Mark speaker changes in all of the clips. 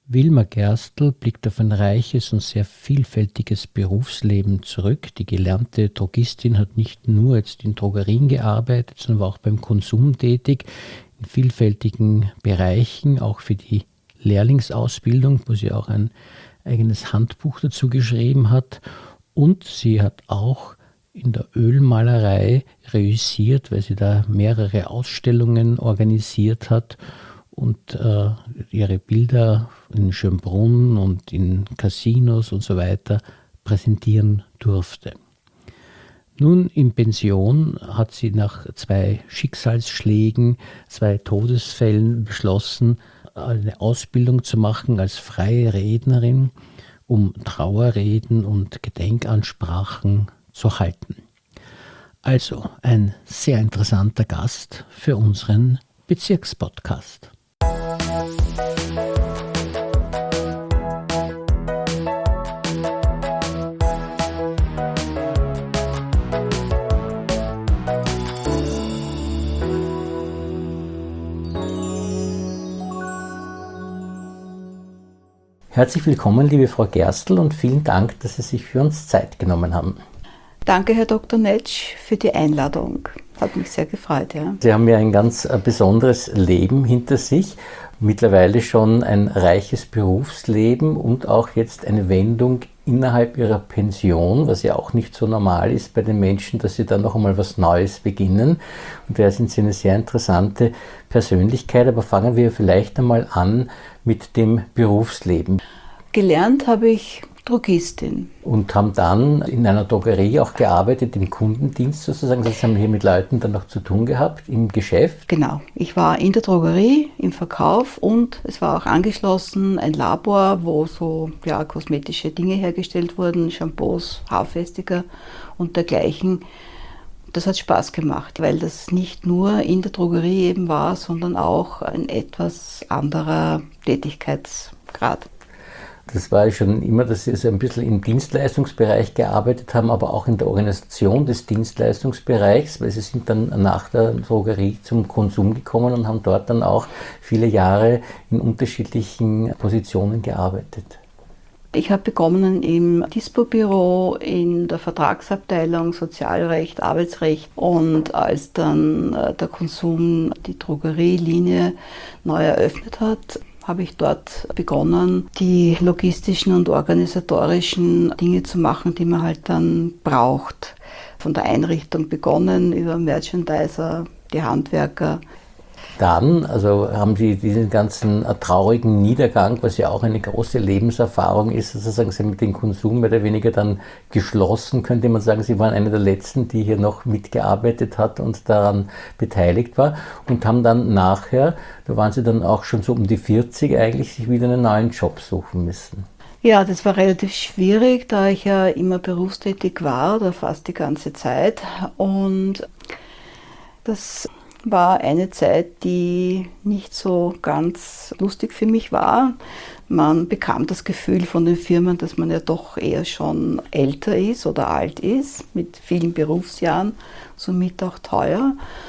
Speaker 1: Wilma Gerstl blickt auf ein reiches und sehr vielfältiges Berufsleben zurück. Die gelernte Drogistin hat nicht nur jetzt in Drogerien gearbeitet, sondern war auch beim Konsum tätig, in vielfältigen Bereichen, auch für die Lehrlingsausbildung, wo sie auch ein eigenes Handbuch dazu geschrieben hat. Und sie hat auch in der Ölmalerei reüssiert, weil sie da mehrere Ausstellungen organisiert hat und ihre Bilder in Schönbrunn und in Casinos und so weiter präsentieren durfte. Nun in Pension hat sie nach 2 Schicksalsschlägen, 2 Todesfällen beschlossen, eine Ausbildung zu machen als freie Rednerin, um Trauerreden und Gedenkansprachen zu halten. Also ein sehr interessanter Gast für unseren Bezirkspodcast. Herzlich willkommen, liebe Frau Gerstl, und vielen Dank, dass Sie sich für uns Zeit genommen haben.
Speaker 2: Danke, Herr Dr. Netsch, für die Einladung. Hat mich sehr gefreut. Ja.
Speaker 1: Sie haben ja ein ganz besonderes Leben hinter sich, mittlerweile schon ein reiches Berufsleben und auch jetzt eine Wendung innerhalb Ihrer Pension, was ja auch nicht so normal ist bei den Menschen, dass sie dann noch einmal was Neues beginnen. Und daher sind Sie eine sehr interessante Persönlichkeit, aber fangen wir vielleicht einmal an mit dem Berufsleben.
Speaker 2: Gelernt habe ich Drogistin.
Speaker 1: Und haben dann in einer Drogerie auch gearbeitet, im Kundendienst sozusagen. Das haben hier mit Leuten dann noch zu tun gehabt, im Geschäft.
Speaker 2: Genau, ich war in der Drogerie, im Verkauf, und es war auch angeschlossen ein Labor, wo so kosmetische Dinge hergestellt wurden, Shampoos, Haarfestiger und dergleichen. Das hat Spaß gemacht, weil das nicht nur in der Drogerie eben war, sondern auch ein etwas anderer Tätigkeitsgrad.
Speaker 1: Das war schon immer, dass Sie so ein bisschen im Dienstleistungsbereich gearbeitet haben, aber auch in der Organisation des Dienstleistungsbereichs, weil Sie sind dann nach der Drogerie zum Konsum gekommen und haben dort dann auch viele Jahre in unterschiedlichen Positionen gearbeitet.
Speaker 2: Ich habe begonnen im Dispo-Büro, in der Vertragsabteilung, Sozialrecht, Arbeitsrecht, und als dann der Konsum die Drogerielinie neu eröffnet hat, habe ich dort begonnen, die logistischen und organisatorischen Dinge zu machen, die man halt dann braucht. Von der Einrichtung begonnen, über Merchandiser, die Handwerker.
Speaker 1: Dann, also haben Sie diesen ganzen traurigen Niedergang, was ja auch eine große Lebenserfahrung ist, sozusagen Sie mit dem Konsum mehr oder weniger dann geschlossen, könnte man sagen. Sie waren einer der Letzten, die hier noch mitgearbeitet hat und daran beteiligt war, und haben dann nachher, da waren Sie dann auch schon so um die 40 eigentlich, sich wieder einen neuen Job suchen müssen.
Speaker 2: Ja, das war relativ schwierig, da ich ja immer berufstätig war, oder fast die ganze Zeit, und das war eine Zeit, die nicht so ganz lustig für mich war. Man bekam das Gefühl von den Firmen, dass man ja doch eher schon älter ist oder alt ist, mit vielen Berufsjahren, somit auch teuer.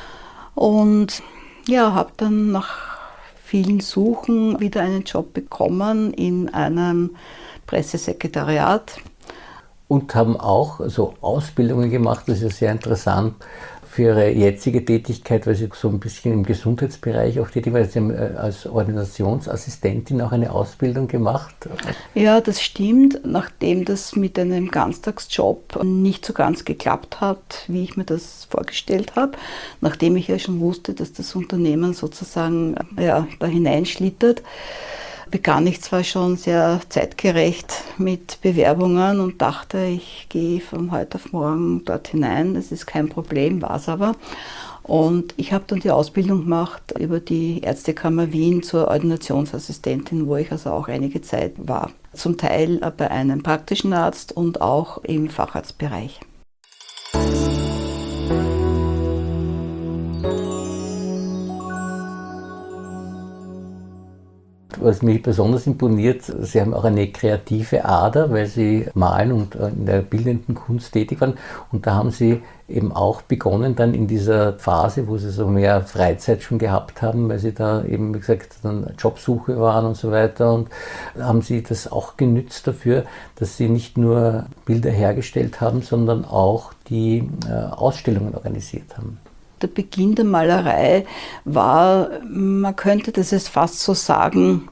Speaker 2: Und ja, habe dann nach vielen Suchen wieder einen Job bekommen in einem Pressesekretariat.
Speaker 1: Und haben auch so Ausbildungen gemacht, das ist ja sehr interessant, für Ihre jetzige Tätigkeit, weil Sie so ein bisschen im Gesundheitsbereich auch tätig waren. Sie haben als Ordinationsassistentin auch eine Ausbildung gemacht.
Speaker 2: Ja, das stimmt. Nachdem das mit einem Ganztagsjob nicht so ganz geklappt hat, wie ich mir das vorgestellt habe, nachdem ich ja schon wusste, dass das Unternehmen sozusagen da hineinschlittert, begann ich zwar schon sehr zeitgerecht mit Bewerbungen und dachte, ich gehe von heute auf morgen dort hinein, das ist kein Problem, war es aber. Und ich habe dann die Ausbildung gemacht über die Ärztekammer Wien zur Ordinationsassistentin, wo ich also auch einige Zeit war. Zum Teil bei einem praktischen Arzt und auch im Facharztbereich.
Speaker 1: was mich besonders imponiert, Sie haben auch eine kreative Ader, weil Sie malen und in der bildenden Kunst tätig waren. Und da haben Sie eben auch begonnen dann in dieser Phase, wo Sie so mehr Freizeit schon gehabt haben, weil Sie da eben, wie gesagt, dann Jobsuche waren und so weiter. Und haben Sie das auch genützt dafür, dass Sie nicht nur Bilder hergestellt haben, sondern auch die Ausstellungen organisiert haben?
Speaker 2: Der Beginn der Malerei war, man könnte das jetzt fast so sagen,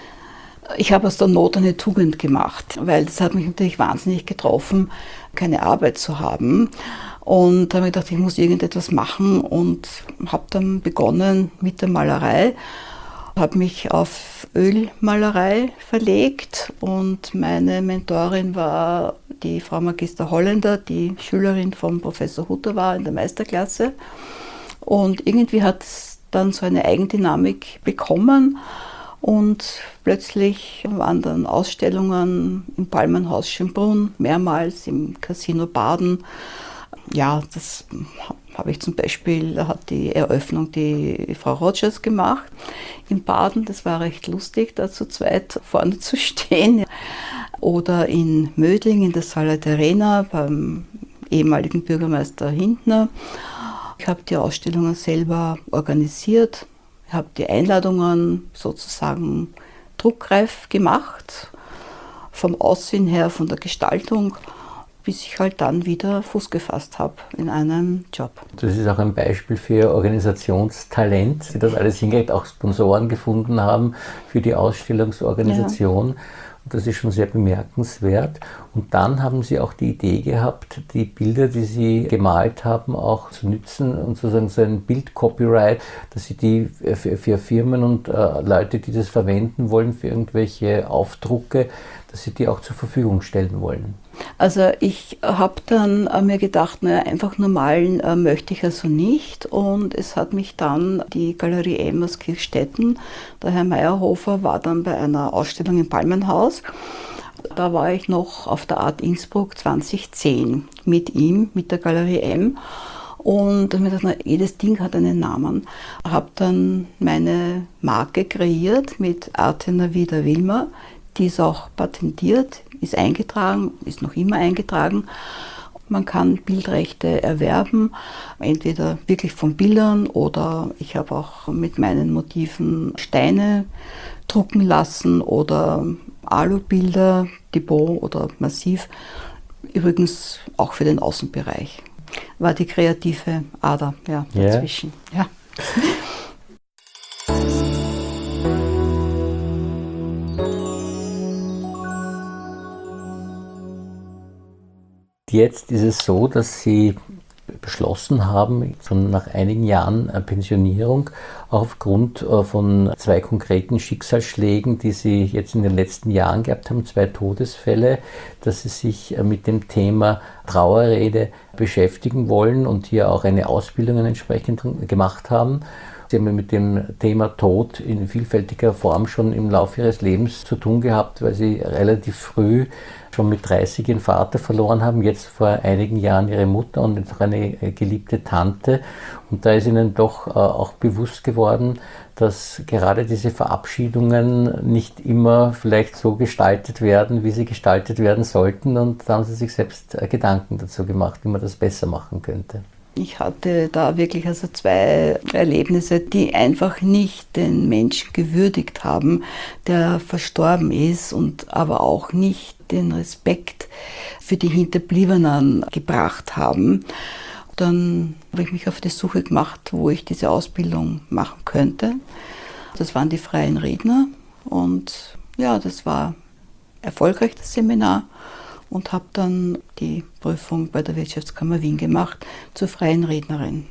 Speaker 2: ich habe aus der Not eine Tugend gemacht, weil das hat mich natürlich wahnsinnig getroffen, keine Arbeit zu haben. Und da habe ich gedacht, ich muss irgendetwas machen und habe dann begonnen mit der Malerei, habe mich auf Ölmalerei verlegt und meine Mentorin war die Frau Magister Holländer, die Schülerin von Professor Hutter war in der Meisterklasse. Und irgendwie hat es dann so eine Eigendynamik bekommen und plötzlich waren dann Ausstellungen im Palmenhaus Schönbrunn, mehrmals im Casino Baden. Ja, das habe ich zum Beispiel, da hat die Eröffnung die Frau Rogers gemacht in Baden. Das war recht lustig, da zu zweit vorne zu stehen. Oder in Mödling in der Sala d'Arena beim ehemaligen Bürgermeister Hintner. Ich habe die Ausstellungen selber organisiert, habe die Einladungen sozusagen druckreif gemacht, vom Aussehen her, von der Gestaltung, bis ich halt dann wieder Fuß gefasst habe in einem Job.
Speaker 1: Das ist auch ein Beispiel für Organisationstalent, Sie das alles hingekriegt, auch Sponsoren gefunden haben für die Ausstellungsorganisation. Ja. Und das ist schon sehr bemerkenswert. Und dann haben Sie auch die Idee gehabt, die Bilder, die Sie gemalt haben, auch zu nützen und sozusagen so ein Bild-Copyright, dass Sie die für Firmen und Leute, die das verwenden wollen, für irgendwelche Aufdrucke, dass Sie die auch zur Verfügung stellen wollen.
Speaker 2: Also ich habe dann mir gedacht, naja, einfach nur malen möchte ich also nicht. Und es hat mich dann die Galerie M aus Kirchstetten, der Herr Meyerhofer war dann bei einer Ausstellung im Palmenhaus. Da war ich noch auf der Art Innsbruck 2010 mit ihm, mit der Galerie M. Und da habe ich gedacht, na, jedes Ding hat einen Namen. Habe dann meine Marke kreiert mit Arte Vida Wilma. Die ist auch patentiert, ist eingetragen, ist noch immer eingetragen. Man kann Bildrechte erwerben, entweder wirklich von Bildern oder ich habe auch mit meinen Motiven Steine drucken lassen oder Alubilder, Depot oder Massiv. Übrigens auch für den Außenbereich. War die kreative Ader dazwischen. Ja.
Speaker 1: Jetzt ist es so, dass Sie beschlossen haben, schon nach einigen Jahren Pensionierung, auch aufgrund von 2 konkreten Schicksalsschlägen, die Sie jetzt in den letzten Jahren gehabt haben, 2 Todesfälle, dass Sie sich mit dem Thema Trauerrede beschäftigen wollen und hier auch eine Ausbildung entsprechend gemacht haben. Sie haben mit dem Thema Tod in vielfältiger Form schon im Laufe Ihres Lebens zu tun gehabt, weil Sie relativ früh schon mit 30 ihren Vater verloren haben, jetzt vor einigen Jahren ihre Mutter und jetzt auch eine geliebte Tante. Und da ist Ihnen doch auch bewusst geworden, dass gerade diese Verabschiedungen nicht immer vielleicht so gestaltet werden, wie sie gestaltet werden sollten. Und da haben Sie sich selbst Gedanken dazu gemacht, wie man das besser machen könnte.
Speaker 2: Ich hatte da wirklich also 2 Erlebnisse, die einfach nicht den Menschen gewürdigt haben, der verstorben ist und aber auch nicht den Respekt für die Hinterbliebenen gebracht haben. Dann habe ich mich auf die Suche gemacht, wo ich diese Ausbildung machen könnte. Das waren die freien Redner und ja, das war erfolgreich, das Seminar. Und habe dann die Prüfung bei der Wirtschaftskammer Wien gemacht zur freien Rednerin.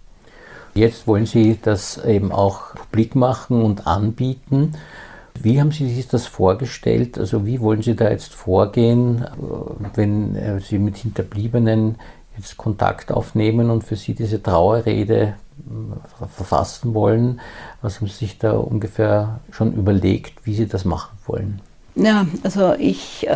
Speaker 1: Jetzt wollen Sie das eben auch publik machen und anbieten. Wie haben Sie sich das vorgestellt? Also wie wollen Sie da jetzt vorgehen, wenn Sie mit Hinterbliebenen jetzt Kontakt aufnehmen und für Sie diese Trauerrede verfassen wollen? Was haben Sie sich da ungefähr schon überlegt, wie Sie das machen wollen?
Speaker 2: Ja, also ich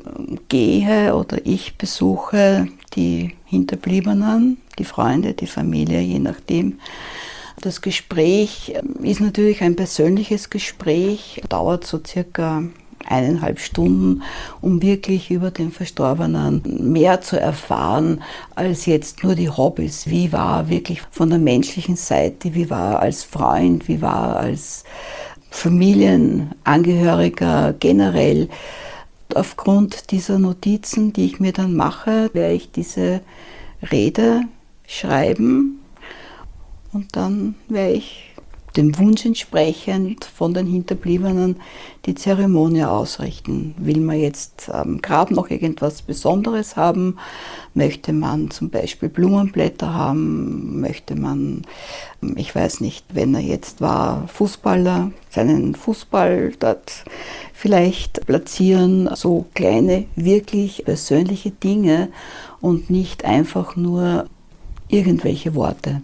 Speaker 2: gehe oder ich besuche die Hinterbliebenen, die Freunde, die Familie, je nachdem, Das Gespräch ist natürlich ein persönliches Gespräch, dauert so circa 1,5 Stunden, um wirklich über den Verstorbenen mehr zu erfahren als jetzt nur die Hobbys. Wie war wirklich von der menschlichen Seite, wie war als Freund, wie war als Familienangehöriger generell. Aufgrund dieser Notizen, die ich mir dann mache, werde ich diese Rede schreiben und dann werde ich dem Wunsch entsprechend von den Hinterbliebenen die Zeremonie ausrichten. Will man jetzt am Grab noch irgendwas Besonderes haben? Möchte man zum Beispiel Blumenblätter haben? Möchte man, ich weiß nicht, wenn er jetzt war, Fußballer, seinen Fußball dort vielleicht platzieren? So kleine, wirklich persönliche Dinge und nicht einfach nur irgendwelche Worte.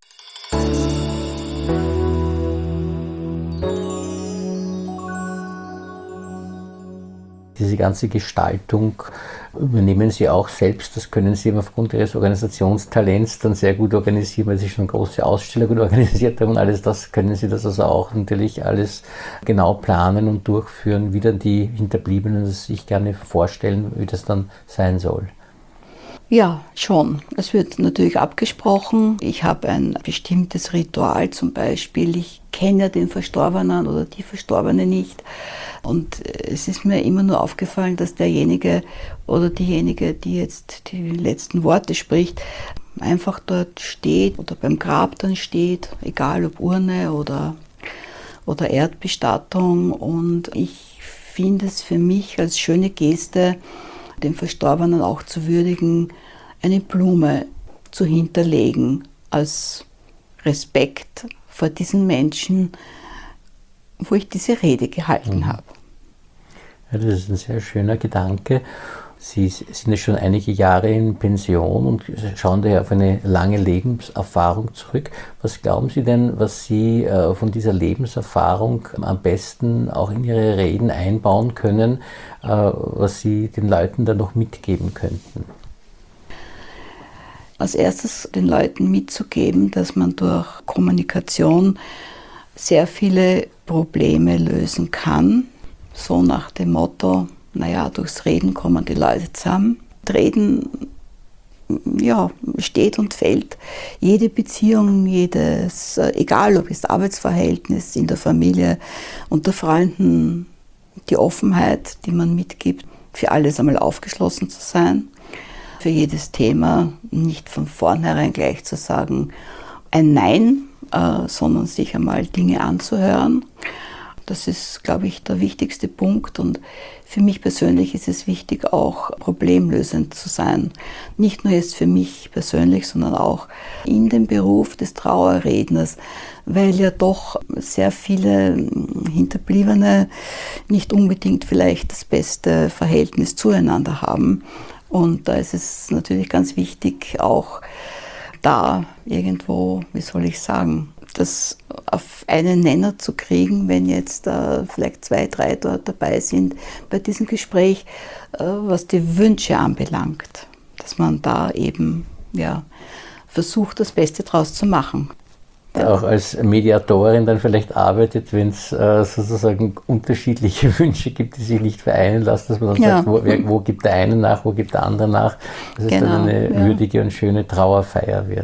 Speaker 1: Diese ganze Gestaltung übernehmen Sie auch selbst. Das können Sie aufgrund Ihres Organisationstalents dann sehr gut organisieren, weil Sie schon große Ausstellungen organisiert haben und alles das können Sie das also auch natürlich alles genau planen und durchführen, wie dann die Hinterbliebenen das sich gerne vorstellen, wie das dann sein soll.
Speaker 2: Ja, schon. Es wird natürlich abgesprochen. Ich habe ein bestimmtes Ritual zum Beispiel. Ich kenne den Verstorbenen oder die Verstorbene nicht. Und es ist mir immer nur aufgefallen, dass derjenige oder diejenige, die jetzt die letzten Worte spricht, einfach dort steht oder beim Grab dann steht, egal ob Urne oder Erdbestattung. Und ich finde es für mich als schöne Geste, den Verstorbenen auch zu würdigen, eine Blume zu hinterlegen als Respekt vor diesen Menschen, wo ich diese Rede gehalten habe.
Speaker 1: Ja, das ist ein sehr schöner Gedanke. Sie sind ja schon einige Jahre in Pension und schauen daher auf eine lange Lebenserfahrung zurück. Was glauben Sie denn, was Sie von dieser Lebenserfahrung am besten auch in Ihre Reden einbauen können, was Sie den Leuten dann noch mitgeben könnten?
Speaker 2: Als erstes den Leuten mitzugeben, dass man durch Kommunikation sehr viele Probleme lösen kann. So nach dem Motto, durchs Reden kommen die Leute zusammen. Reden, steht und fällt. Jede Beziehung, egal ob es Arbeitsverhältnis, in der Familie, unter Freunden, die Offenheit, die man mitgibt, für alles einmal aufgeschlossen zu sein. Für jedes Thema nicht von vornherein gleich zu sagen, ein Nein, sondern sich einmal Dinge anzuhören. Das ist, glaube ich, der wichtigste Punkt und für mich persönlich ist es wichtig, auch problemlösend zu sein. Nicht nur jetzt für mich persönlich, sondern auch in dem Beruf des Trauerredners, weil ja doch sehr viele Hinterbliebene nicht unbedingt vielleicht das beste Verhältnis zueinander haben. Und da ist es natürlich ganz wichtig, auch da irgendwo, das auf einen Nenner zu kriegen, wenn jetzt vielleicht 2, 3 dort dabei sind bei diesem Gespräch, was die Wünsche anbelangt. Dass man da eben versucht, das Beste draus zu machen.
Speaker 1: Auch als Mediatorin dann vielleicht arbeitet, wenn es sozusagen unterschiedliche Wünsche gibt, die sich nicht vereinen lassen, dass man dann sagt, wo gibt der eine nach, wo gibt der andere nach, dass es dann eine würdige und schöne Trauerfeier wird.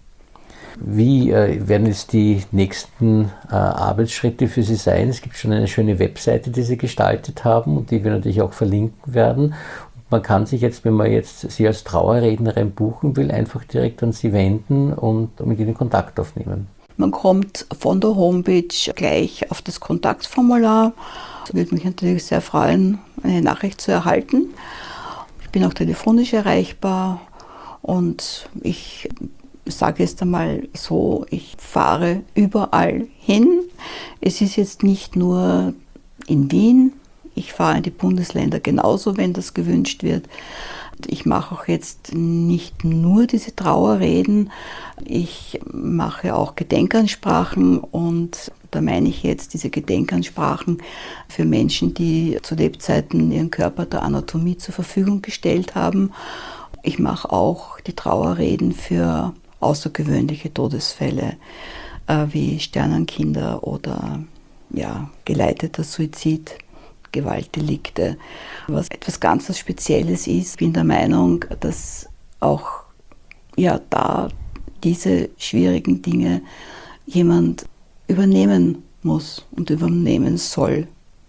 Speaker 1: Wie werden jetzt die nächsten Arbeitsschritte für Sie sein? Es gibt schon eine schöne Webseite, die Sie gestaltet haben und die wir natürlich auch verlinken werden. Man kann sich jetzt, wenn man jetzt Sie als Trauerrednerin buchen will, einfach direkt an Sie wenden und mit Ihnen Kontakt aufnehmen.
Speaker 2: Man kommt von der Homepage gleich auf das Kontaktformular. Es würde mich natürlich sehr freuen, eine Nachricht zu erhalten. Ich bin auch telefonisch erreichbar und ich sage jetzt einmal so, ich fahre überall hin. Es ist jetzt nicht nur in Wien. Ich fahre in die Bundesländer genauso, wenn das gewünscht wird. Ich mache auch jetzt nicht nur diese Trauerreden, ich mache auch Gedenkansprachen und da meine ich jetzt diese Gedenkansprachen für Menschen, die zu Lebzeiten ihren Körper der Anatomie zur Verfügung gestellt haben. Ich mache auch die Trauerreden für außergewöhnliche Todesfälle. wie Sternenkinder oder ja, geleiteter Suizid, Gewaltdelikte. Was etwas ganz Spezielles ist, bin der Meinung, dass auch ja, da diese schwierigen Dinge jemand übernehmen muss und übernehmen soll.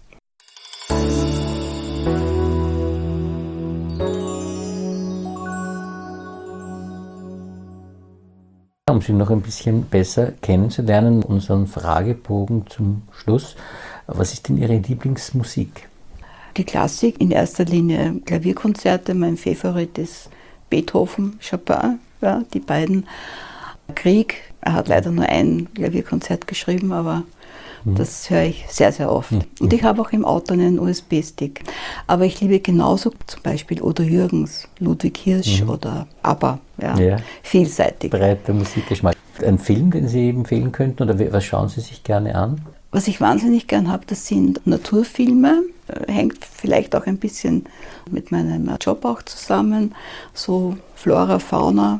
Speaker 1: Um Sie noch ein bisschen besser kennenzulernen, unseren Fragebogen zum Schluss. Was ist denn Ihre Lieblingsmusik?
Speaker 2: Die Klassik, in erster Linie Klavierkonzerte. Mein Favorit ist Beethoven, Chopin, ja, die beiden. Krieg, er hat leider nur ein Klavierkonzert geschrieben, aber das höre ich sehr, sehr oft. Und ich habe auch im Auto einen USB-Stick. Aber ich liebe genauso zum Beispiel Udo Jürgens, Ludwig Hirsch oder ABBA. Ja, vielseitig.
Speaker 1: Breiter Musikgeschmack. Ein Film, den Sie empfehlen könnten, oder was schauen Sie sich gerne an?
Speaker 2: Was ich wahnsinnig gern habe, das sind Naturfilme. Hängt vielleicht auch ein bisschen mit meinem Job auch zusammen. So Flora, Fauna,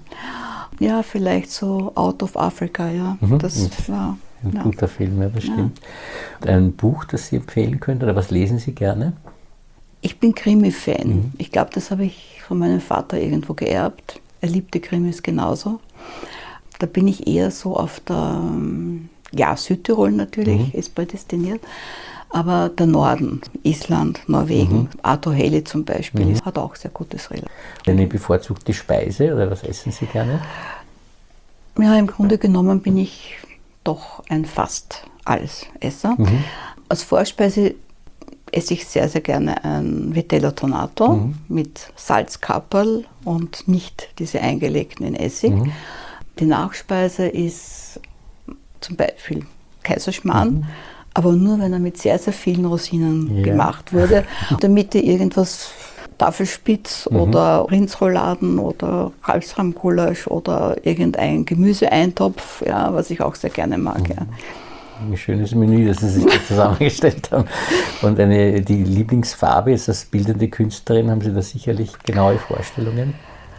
Speaker 2: ja, vielleicht so Out of Africa, ja. Das war
Speaker 1: ein guter Film, ja, das stimmt. Ein Buch, das Sie empfehlen könnten, oder was lesen Sie gerne?
Speaker 2: Ich bin Krimi-Fan. Ich glaube, das habe ich von meinem Vater irgendwo geerbt. Er liebte Krimis genauso. Da bin ich eher so auf der, ja, Südtirol natürlich, ist prädestiniert, aber der Norden, Island, Norwegen, Arthur Hailey zum Beispiel, hat auch sehr gutes Thriller.
Speaker 1: Eine bevorzugte Speise, oder was essen Sie gerne?
Speaker 2: Ja, im Grunde genommen bin ich doch ein fast alles Esser. Als Vorspeise esse ich sehr, sehr gerne ein Vitello Tonato mit Salzkaperl und nicht diese eingelegten in Essig. Die Nachspeise ist zum Beispiel Kaiserschmarrn, aber nur, wenn er mit sehr, sehr vielen Rosinen gemacht wurde. In der Mitte irgendwas Tafelspitz oder Rindsrouladen oder Kalbsrahmgulasch oder irgendein Gemüseeintopf, ja, was ich auch sehr gerne mag. Ja.
Speaker 1: Ein schönes Menü, das Sie sich da zusammengestellt haben. Und die Lieblingsfarbe ist als bildende Künstlerin, haben Sie da sicherlich genaue Vorstellungen?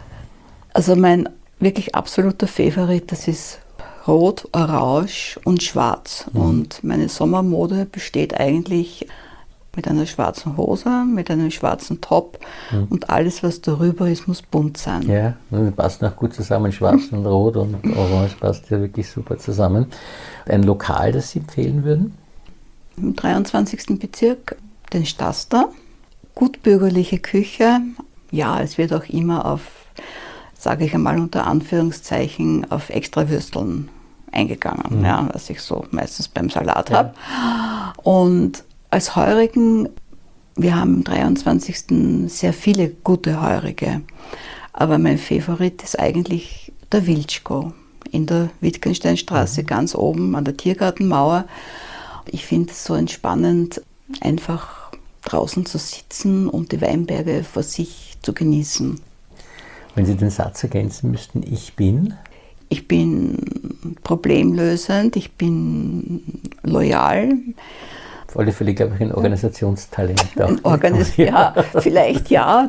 Speaker 2: Also mein wirklich absoluter Favorit, das ist Rot, Orange und Schwarz. Und meine Sommermode besteht eigentlich mit einer schwarzen Hose, mit einem schwarzen Top und alles, was darüber ist, muss bunt sein.
Speaker 1: Ja, das passt noch gut zusammen. Schwarz und Rot und Orange passt ja wirklich super zusammen. Ein Lokal, das Sie empfehlen würden?
Speaker 2: Im 23. Bezirk, den Staster. Gutbürgerliche Küche. Ja, es wird auch immer auf, sage ich einmal unter Anführungszeichen, auf Extrawürsteln eingegangen, ja, was ich so meistens beim Salat habe. Und als Heurigen, wir haben im 23. sehr viele gute Heurige, aber mein Favorit ist eigentlich der Wilczko in der Wittgensteinstraße, ganz oben an der Tiergartenmauer. Ich finde es so entspannend, einfach draußen zu sitzen und die Weinberge vor sich zu genießen.
Speaker 1: Wenn Sie den Satz ergänzen müssten, ich bin?
Speaker 2: Ich bin problemlösend, ich bin loyal.
Speaker 1: Auf alle Fälle, glaube ich, ein Organisationstalent.
Speaker 2: Ja, vielleicht ja.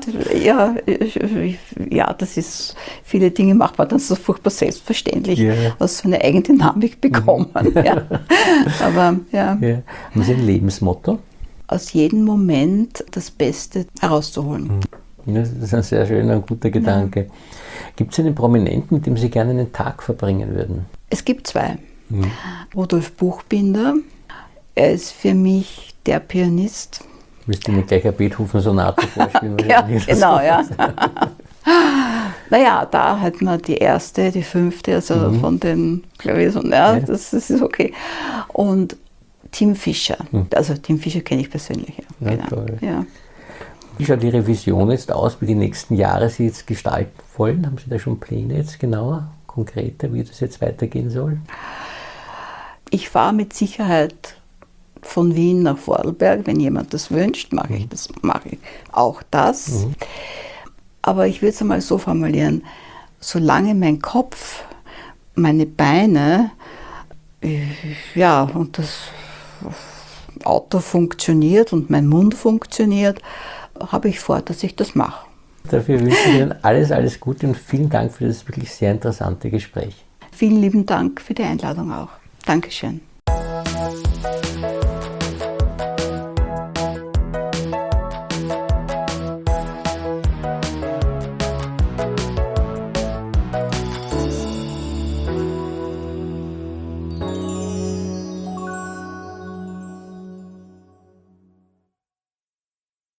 Speaker 2: Ja, das ist, viele Dinge macht man dann so furchtbar selbstverständlich, was so eine Eigendynamik bekommen. Ja. Aber ja.
Speaker 1: Haben Sie ein Lebensmotto?
Speaker 2: Aus jedem Moment das Beste herauszuholen.
Speaker 1: Das ist ein sehr schöner und guter Gedanke. Gibt es einen Prominenten, mit dem Sie gerne einen Tag verbringen würden?
Speaker 2: Es gibt zwei. Rudolf Buchbinder. Er ist für mich der Pianist.
Speaker 1: Müsste mir gleich eine Beethoven-Sonate vorspielen.
Speaker 2: Ja, genau, ja. Naja, da hat man die erste, die fünfte, also von den Klaviersonaten, ja, das ist okay. Und Tim Fischer, also Tim Fischer kenne ich persönlich. Ja, genau.
Speaker 1: Toll.
Speaker 2: Ja.
Speaker 1: Wie schaut Ihre Vision jetzt aus, wie die nächsten Jahre Sie jetzt gestalten wollen? Haben Sie da schon Pläne jetzt genauer, konkreter, wie das jetzt weitergehen soll?
Speaker 2: Ich fahre mit Sicherheit von Wien nach Vorarlberg, wenn jemand das wünscht, mache ich auch das. Aber ich würde es einmal so formulieren, solange mein Kopf, meine Beine, ja, und das Auto funktioniert und mein Mund funktioniert, habe ich vor, dass ich das mache.
Speaker 1: Dafür wünsche ich Ihnen alles, alles Gute und vielen Dank für das wirklich sehr interessante Gespräch.
Speaker 2: Vielen lieben Dank für die Einladung auch. Dankeschön.